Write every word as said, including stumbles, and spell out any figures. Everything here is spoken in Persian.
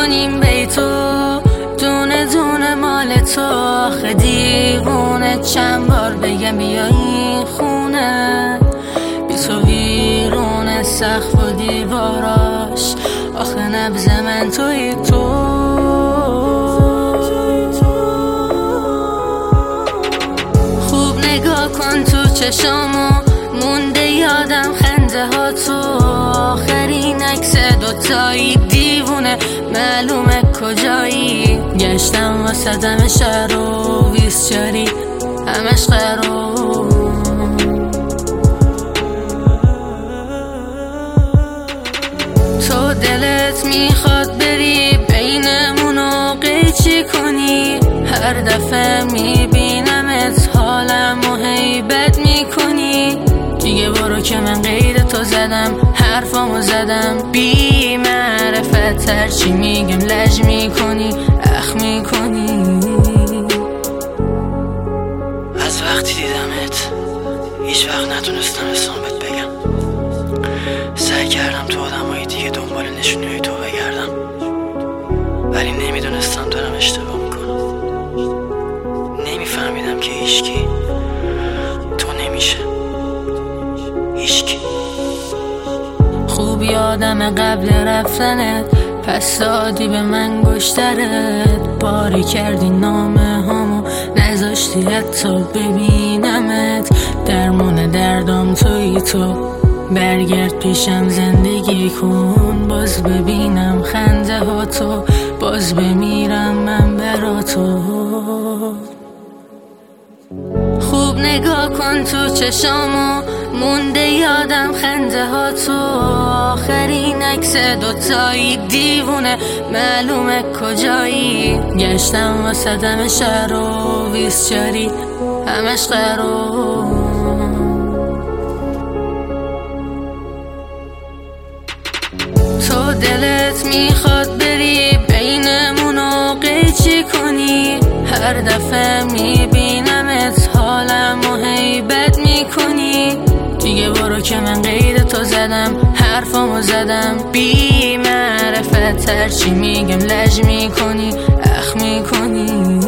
کنیم بیتو، دونه دونه مال تو. آخه دیوونه چند بار بگم بیا این خونه، بی تو ویرونه سقف و دیواراش. آخه نبض من توی تو. خوب نگاه کن تو چشامو، مونده یادم خنده ها تو. آخرین عکس دوتایی دیوونه معلومه کجایی. گشتم واسه دم شهر و ویسچاری همش قرار. تو دلت میخواد بری بینمونو قیچی کنی، هر دفعه میبینمت حالمو هی بد میکنی. دیگه برو که من غیر تو زدم، حرفامو زدم بی معرفت. هرچی میگم لج میکنی، اخ میکنی. از وقتی دیدمت هیچ وقت نتونستم اسم بهت بگم. سعی کردم تو آدمای دیگه دنبال نشونی تو بگردم، ولی نمیدونستم دارم اشتباه میکنم. نمیفهمیدم که هیچکی تو نمیشه، هیچکی. خوب یادم قبل رفتنت پس دادی به من گشترت. باری کردی نامه هامو نذاشتی حتی ببینمت. درمون دردم توی تو، برگرد پیشم زندگی کن. باز ببینم خنده ها تو، باز بمیرم من برا تو. خوب نگاه کن تو چشامو، مونده یادم خنده ها تو. آخرین عکس دوتایی دیوونه معلومه کجایی. گشتم واسه دم شهر و ویسچاری همش قرار. تو دلت میخواد بری بینمونو قیچی کنی، هر دفعه میبینمت حالمو هی بد میکنی. دیگه برو که من غیر تو زدم، حرفامو زدم بی معرفت. هرچی میگم لج میکنی، اخ میکنی.